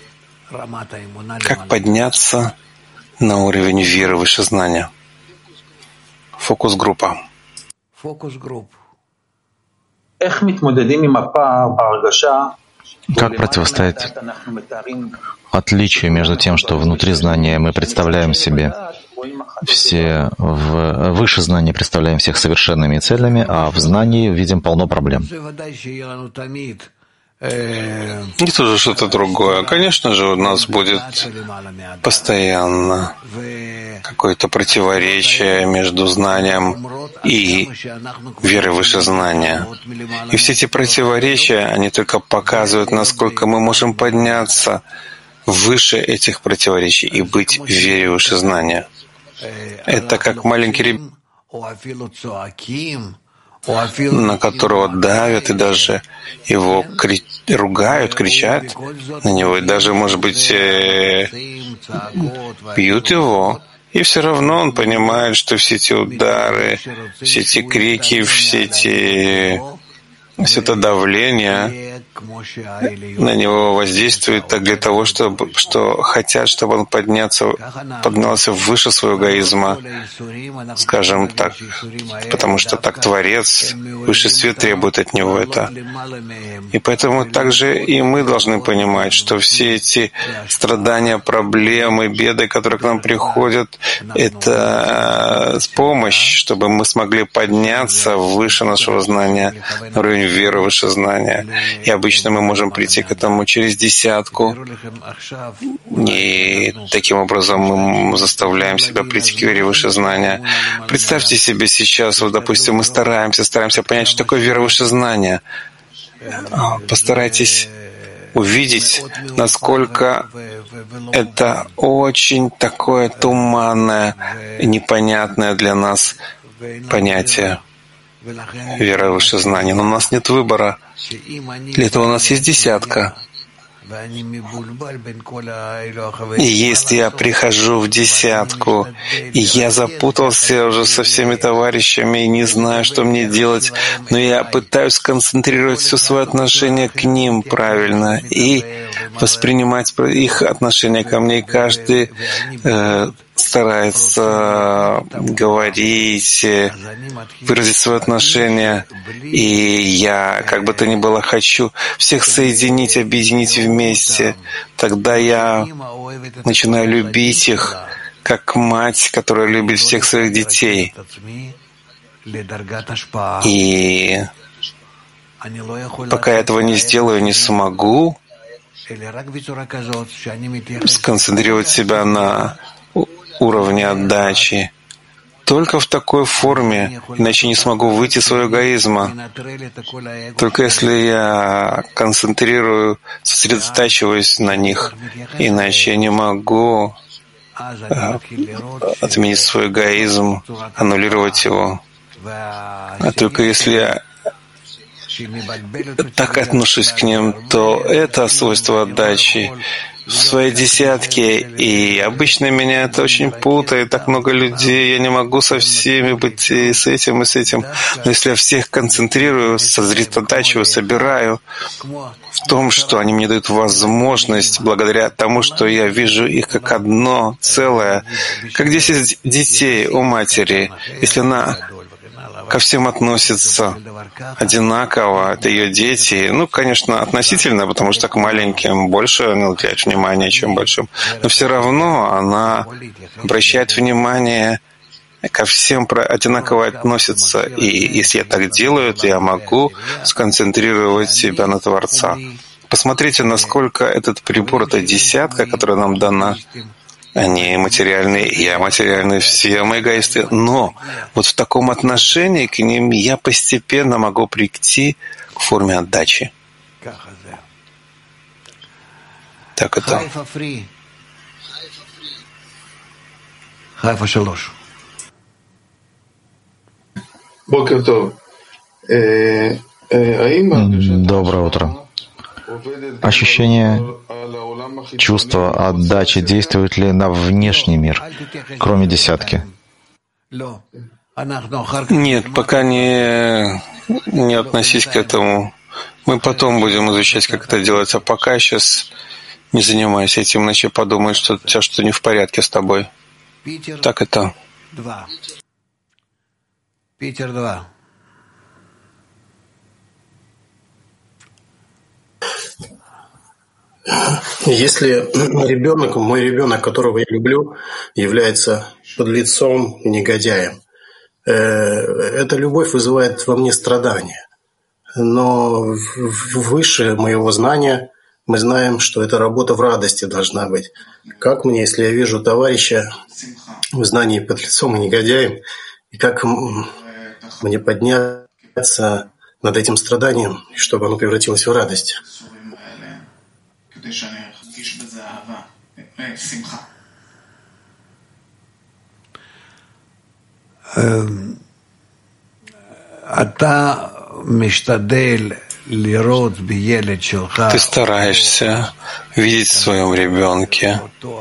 S1: Как подняться на уровень веры, выше знания? Фокус-группа.
S5: Фокус-групп.
S2: Как противостоять отличию между тем, что внутри знания мы представляем себе все, в выше знания представляем всех совершенными и цельными, а в знании видим полно проблем?
S1: Это же что-то другое. Конечно же, у нас будет постоянно какое-то противоречие между знанием и верой выше знания. И все эти противоречия, они только показывают, насколько мы можем подняться выше этих противоречий и быть в вере выше знания. Это как маленький ребенок, на которого давят и даже его кри... ругают, кричат на него, и даже, может быть, э... бьют его. И все равно он понимает, что все эти удары, все эти крики, все эти... все это давление на него воздействует так для того, чтобы, что хотят, чтобы он подняться, поднялся выше своего эгоизма, скажем так, потому что так Творец, высший свет требует от него это. И поэтому также и мы должны понимать, что все эти страдания, проблемы, беды, которые к нам приходят, это помощь, чтобы мы смогли подняться выше нашего знания, на уровень веры, выше знания. И обычно мы можем прийти к этому через десятку. И таким образом мы заставляем себя прийти к вере выше знания. Представьте себе сейчас, вот, допустим, мы стараемся, стараемся понять, что такое вера выше знания. Постарайтесь увидеть, насколько это очень такое туманное, непонятное для нас понятие. Вера выше знания. Но у нас нет выбора. Для этого у нас есть десятка. И если я прихожу в десятку, и я запутался уже со всеми товарищами и не знаю, что мне делать, но я пытаюсь сконцентрировать все свое отношение к ним правильно и воспринимать их отношение ко мне, и каждый э, старается говорить, выразить свое отношение, и я, как бы то ни было, хочу всех соединить, объединить вместе. Тогда я начинаю любить их, как мать, которая любит всех своих детей. И пока я этого не сделаю, не смогу сконцентрировать себя на уровне отдачи. Только в такой форме, иначе не смогу выйти из своего эгоизма. Только если я концентрирую, сосредотачиваюсь на них, иначе я не могу э, отменить свой эгоизм, аннулировать его. А только если я так отношусь к ним, то это свойство отдачи в своей десятке, и обычно меня это очень путает, так много людей, я не могу со всеми быть и с этим, и с этим. Но если я всех концентрирую, сосредотачиваю, собираю в том, что они мне дают возможность, благодаря тому, что я вижу их как одно целое, как десять детей у матери, если она ко всем относится одинаково, это ее дети. Ну, конечно, относительно, потому что к маленьким больше она уделяет внимания, чем большим. Но все равно она обращает внимание, ко всем одинаково относится. И если я так делаю, то я могу сконцентрировать себя на Творца. Посмотрите, насколько этот прибор, эта десятка, которая нам дана, они материальные, я материальный, все мы эгоисты. Но вот в таком отношении к ним я постепенно могу прийти к форме отдачи. Так это.
S7: Бокер Тов.
S2: Доброе утро. Ощущение, чувство отдачи действует ли на внешний мир, кроме десятки?
S1: Нет, пока не, не относись к этому. Мы потом будем изучать, как это делать, а пока сейчас не занимайся этим, иначе подумают, что у тебя что-то не в порядке с тобой. Так это.
S5: Питер два.
S6: Если ребенок, мой ребенок, которого я люблю, является подлецом, негодяем, эта любовь вызывает во мне страдания. Но выше моего знания мы знаем, что эта работа в радости должна быть. Как мне, если я вижу товарища в знании подлецом и негодяем, и как мне подняться над этим страданием, чтобы оно превратилось в радость?
S1: Ты стараешься видеть в своем ребенке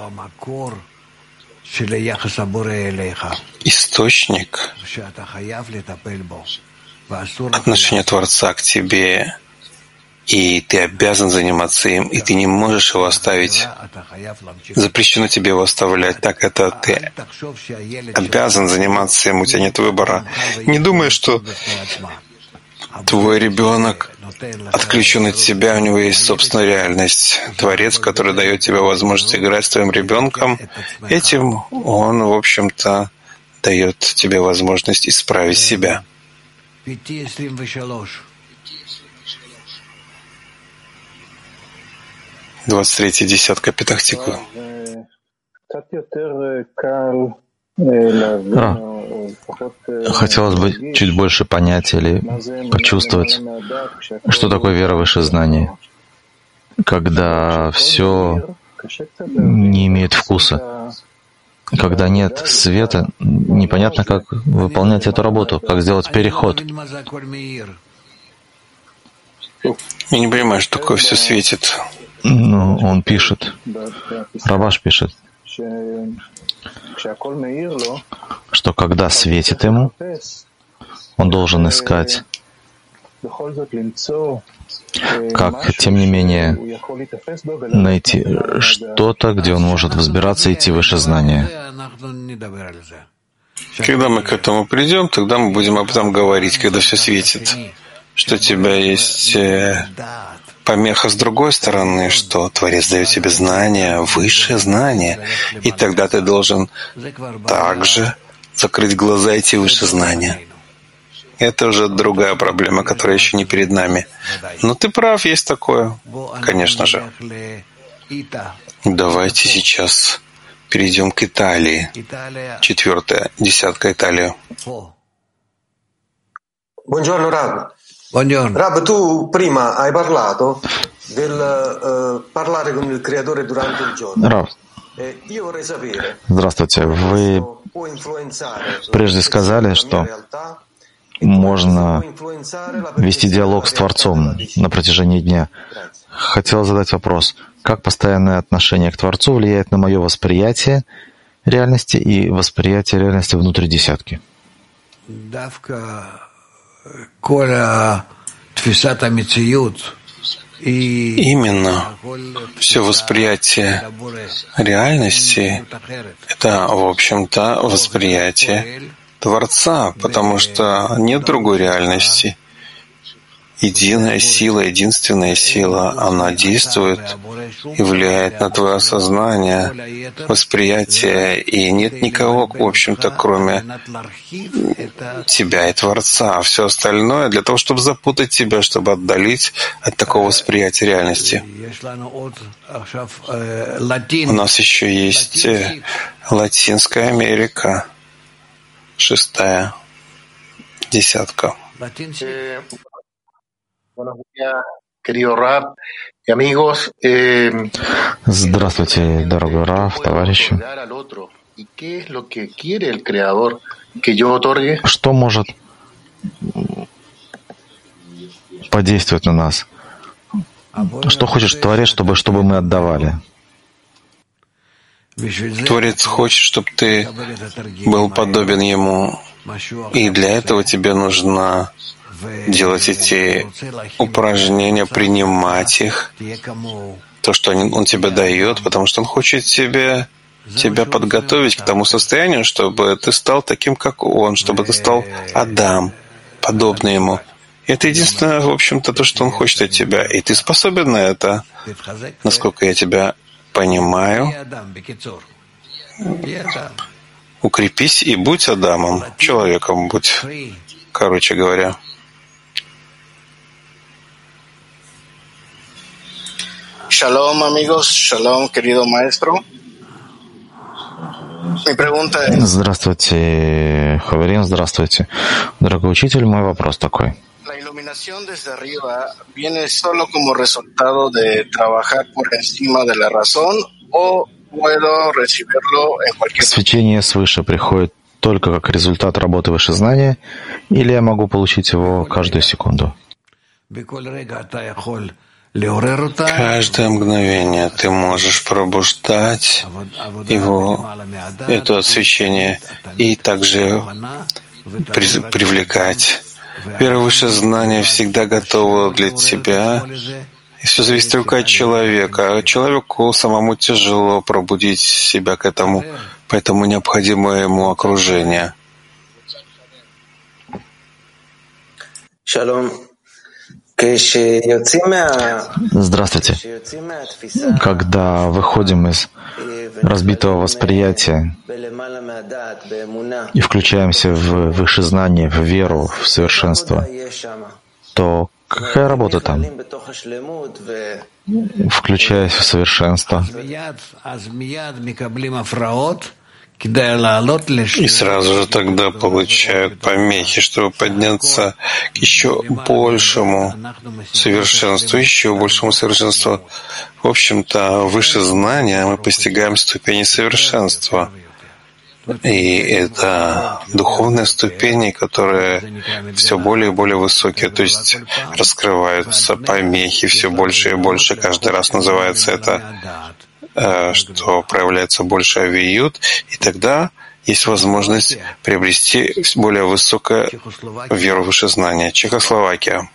S1: источник отношения Творца к тебе, и ты обязан заниматься им, и ты не можешь его оставить. Запрещено тебе его оставлять. Так это ты обязан заниматься им, у тебя нет выбора. Не думай, что твой ребенок отключен от тебя, у него есть собственная реальность. Творец, который дает тебе возможность играть с твоим ребенком, этим он, в общем-то, дает тебе возможность исправить себя. двадцать третья десятка Петах-Тиква.
S2: А, хотелось бы чуть больше понять или почувствовать, что такое вера выше знания, когда все не имеет вкуса, когда нет света, непонятно, как выполнять эту работу, как сделать переход.
S1: Я не понимаю, что такое все светит.
S2: Ну, он пишет, Раваш пишет, что когда светит ему, он должен искать, как, тем не менее, найти что-то, где он может взбираться и идти выше знания.
S1: Когда мы к этому придем, тогда мы будем об этом говорить, когда все светит, что у тебя есть помеха с другой стороны, что Творец дает тебе знания, высшее знание, и тогда ты должен также закрыть глаза и идти выше знания. Это уже другая проблема, которая еще не перед нами. Но ты прав, есть такое, конечно же. Давайте сейчас перейдем к Италии. Четвертая десятка Италия.
S9: Buongiorno Rab.
S5: Buongiorno.
S9: Rab, tu prima hai parlato del uh, parlare con il creatore durante il giorno.
S2: Рав,
S9: E io vorrei sapere.
S2: здравствуйте. Вы прежде сказали, что можно вести диалог с Творцом на протяжении дня. Хотел задать вопрос. Как постоянное отношение к Творцу влияет на мое восприятие реальности и восприятие реальности внутри десятки?
S1: Именно все восприятие реальности — это, в общем-то, восприятие Творца, потому что нет другой реальности. Единая сила, единственная сила, она действует и влияет на твое сознание, восприятие, и нет никого, в общем-то, кроме тебя и Творца. А все остальное для того, чтобы запутать тебя, чтобы отдалить от такого восприятия реальности. У нас еще есть Латинская Америка, шестая десятка.
S2: Здравствуйте, дорогой Рав, товарищи. Что может подействует на нас. Что хочешь Творец, чтобы, чтобы мы отдавали?
S1: Творец хочет, чтобы ты был подобен Ему, и для этого тебе нужно делать эти упражнения, принимать их, то, что Он тебе дает, потому что Он хочет тебе, тебя подготовить к тому состоянию, чтобы ты стал таким, как Он, чтобы ты стал Адам, подобный Ему. И это единственное, в общем-то, то, что Он хочет от тебя. И ты способен на это, насколько я тебя понимаю. Укрепись и будь Адамом, человеком будь, короче говоря.
S6: Shalom, amigos. Shalom, querido maestro.
S2: Здравствуйте, Хаверин, здравствуйте. Дорогой учитель, мой вопрос такой. Свечение свыше приходит только как результат работы вышезнания, или я могу получить его каждую секунду?
S1: Каждое мгновение ты можешь пробуждать его, это освещение, и также при, привлекать. Вера выше знания всегда готова для тебя. И все зависит только от человека. А человеку самому тяжело пробудить себя к этому, поэтому необходимо ему окружение.
S9: Шалом.
S2: Здравствуйте. Когда выходим из разбитого восприятия и включаемся в высшее знание, в веру, в совершенство, то какая работа там? Включаясь в совершенство,
S1: и сразу же тогда получают помехи, чтобы подняться к еще большему совершенству, еще большему совершенству. В общем-то, выше знания мы постигаем ступени совершенства. И это духовные ступени, которые все более и более высокие, то есть раскрываются помехи все больше и больше. Каждый раз называется это, что проявляется больше авиют, и тогда есть возможность приобрести более высокое веру в вышезнание. Чехословакия.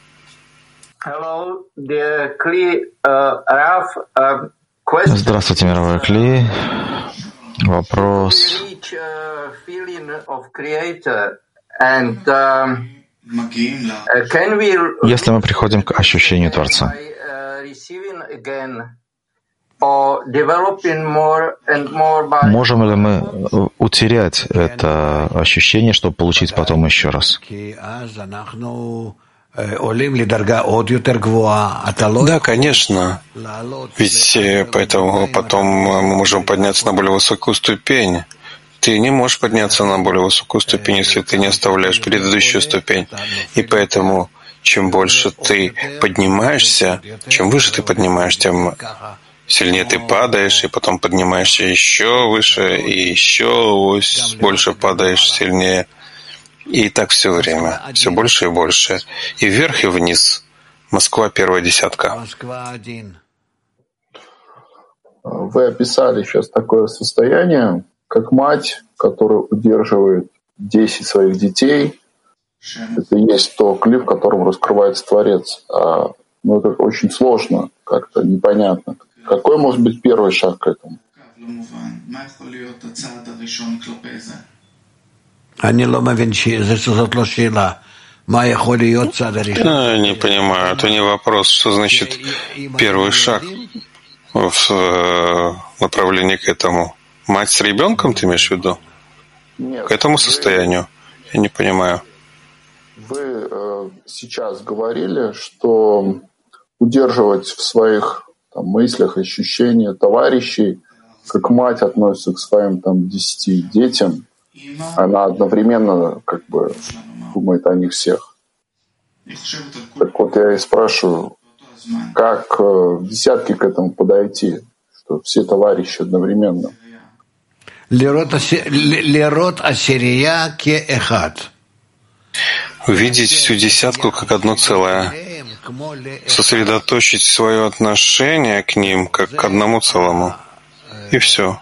S2: Здравствуйте, мировой Кли. Вопрос. Если мы приходим к ощущению Творца, можем ли мы утерять это ощущение, чтобы получить потом еще раз?
S1: Да, конечно. Ведь поэтому потом мы можем подняться на более высокую ступень. Ты не можешь подняться на более высокую ступень, если ты не оставляешь предыдущую ступень. И поэтому, чем больше ты поднимаешься, чем выше ты поднимаешь, тем сильнее ты падаешь, и потом поднимаешься еще выше, и еще больше падаешь сильнее. И так все время, все больше и больше. И вверх, и вниз. Москва, первая десятка.
S10: Вы описали сейчас такое состояние, как мать, которая удерживает десять своих детей. Это и есть то кли, в котором раскрывается Творец. А, ну, это очень сложно, как-то непонятно. Какой может быть первый шаг к этому?
S1: Я не понимаю, это не вопрос, что значит первый шаг в направлении к этому. Мать с ребенком, ты имеешь в виду?
S10: Нет.
S1: К этому состоянию? Я не понимаю.
S10: Вы э, сейчас говорили, что удерживать в своих там, мыслях, ощущения товарищей, как мать относится к своим там десяти детям, она одновременно как бы думает о них всех. Так вот я и спрашиваю, как в десятке к этому подойти, что все товарищи одновременно?
S1: Увидеть всю десятку как одно целое, сосредоточить свое отношение к ним как к одному целому. И все.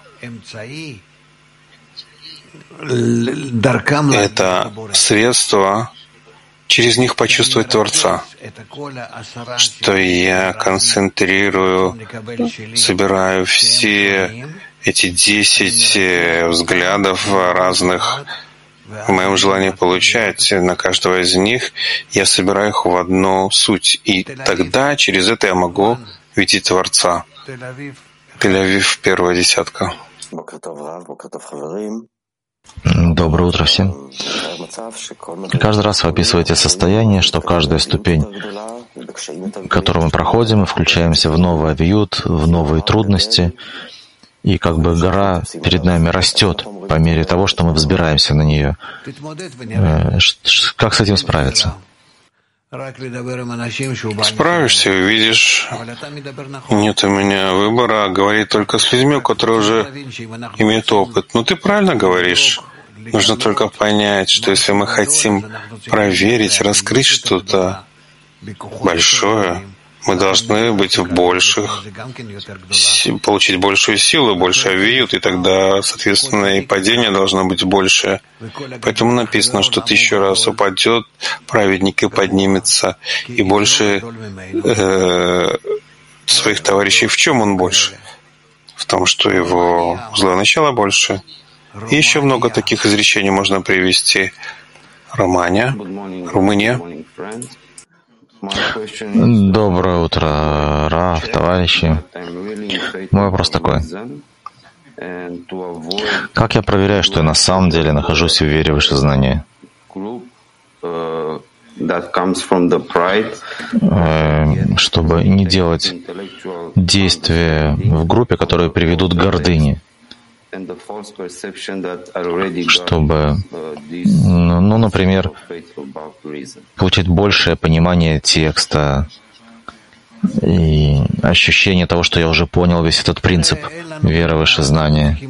S1: Это средство через них почувствовать Творца, что я концентрирую, собираю все эти десять взглядов разных в моем желании получать. На каждого из них я собираю их в одну суть. И тогда через это я могу видеть Творца. Тель-Авив, первая десятка.
S2: Доброе утро всем. Каждый раз вы описываете состояние, что каждая ступень, которую мы проходим, мы включаемся в новый авиют, в новые трудности, и как бы гора перед нами растет по мере того, что мы взбираемся на нее. Как с этим справиться?
S1: Справишься, увидишь. Нет у меня выбора говорить только с людьми, которые уже имеют опыт. Но ты правильно говоришь. Нужно только понять, что если мы хотим проверить, раскрыть что-то большое, мы должны быть в больших, получить большую силу, больше авиют, и тогда, соответственно, и падение должно быть больше. Поэтому написано, что тысячу раз упадет праведник и поднимется, и больше э, своих товарищей. В чем он больше? В том, что его злое начало больше. И еще много таких изречений можно привести. Романия, Румыния.
S2: Доброе утро, Раф, товарищи. Мой вопрос такой. Как я проверяю, что я на самом деле нахожусь в вере выше знания? Чтобы не делать действия в группе, которые приведут к гордыне. Чтобы, ну, например, получить большее понимание текста и ощущение того, что я уже понял весь этот принцип веры выше знания.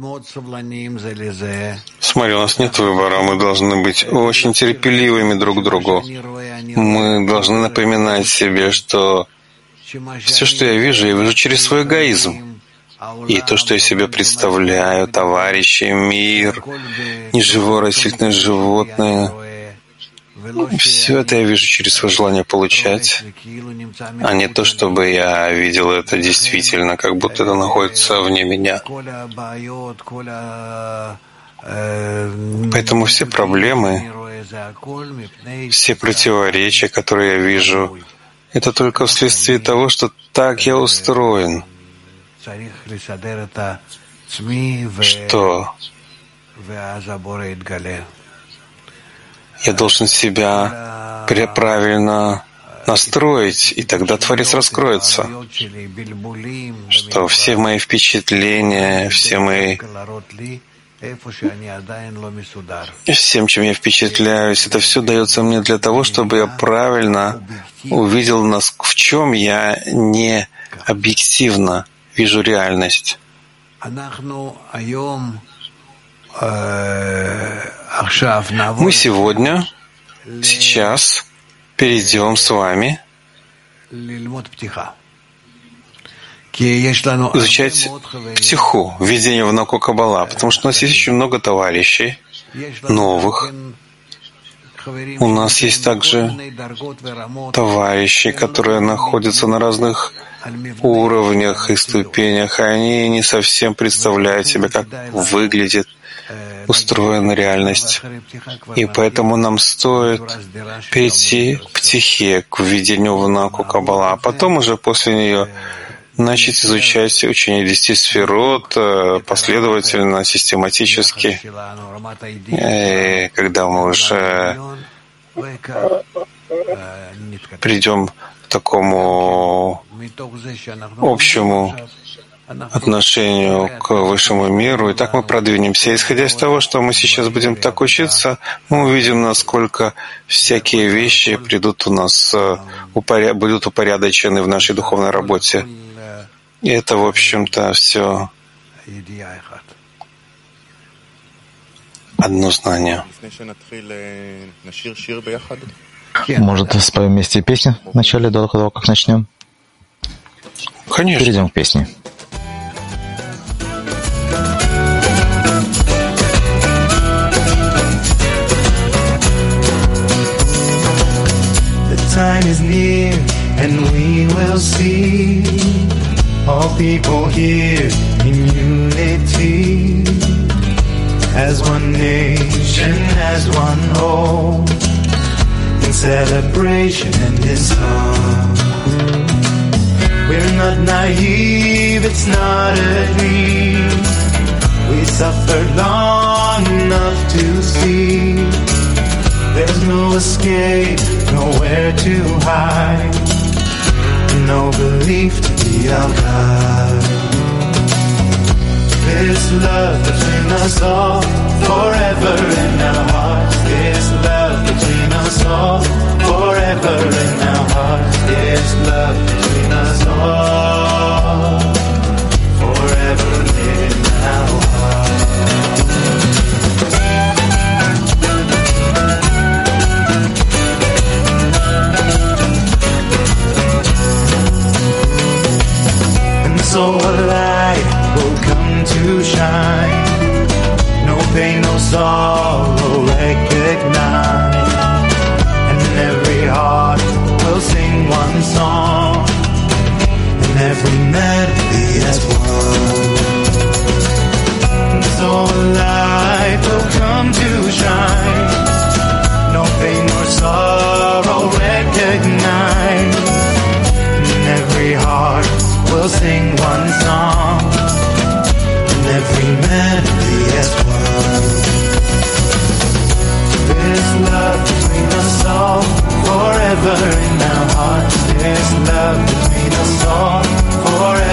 S1: Смотри, у нас нет выбора, мы должны быть очень терпеливыми друг к другу. Мы должны напоминать себе, что все, что я вижу, я вижу через свой эгоизм. И то, что я себе представляю, товарищи, мир, неживое растительное животное, все это я вижу через свое желание получать, а не то, чтобы я видел это действительно, как будто это находится вне меня. Поэтому все проблемы, все противоречия, которые я вижу, это только вследствие того, что так я устроен, что я должен себя правильно настроить, и тогда Творец раскроется, что все мои впечатления, все мои... Всем, чем я впечатляюсь, это все дается мне для того, чтобы я правильно увидел, нас, в чем я не объективно вижу реальность. Мы сегодня, сейчас перейдем с вами изучать птиху, введение в науку Каббала, потому что у нас есть очень много товарищей новых. У нас есть также товарищи, которые находятся на разных уровнях и ступенях, и они не совсем представляют себе, как выглядит устроена реальность. И поэтому нам стоит перейти к птихе, к введению в науку Каббала, а потом уже после нее начать изучать учение десяти сферот последовательно, систематически, и когда мы уже придем к такому общему отношению к высшему миру, и так мы продвинемся. Исходя из того, что мы сейчас будем так учиться, мы увидим, насколько всякие вещи придут у нас, упоря... будут упорядочены в нашей духовной работе. И это, в общем-то, все одно знание.
S2: Может, споем вместе песню в начале, до того, как начнем?
S1: Конечно.
S2: Перейдем к песне.
S11: Time is near and we will see all people here in unity, as one nation, as one whole, in celebration and in song. We're not naive, it's not a dream. We suffered long enough to see there's no escape, nowhere to hide, no belief to be outside. This love between us all, forever in our hearts. This love between us all, forever in our hearts. This love between us all, forever in our hearts. So a light will come to shine. No pain, no sorrow recognize. And every heart will sing one song, and every melody as one. So a light will come to shine. No pain, nor sorrow recognize. And every heart we'll sing one song, and every melody as one. There's love between us all, forever in our hearts. There's love between us all, forever.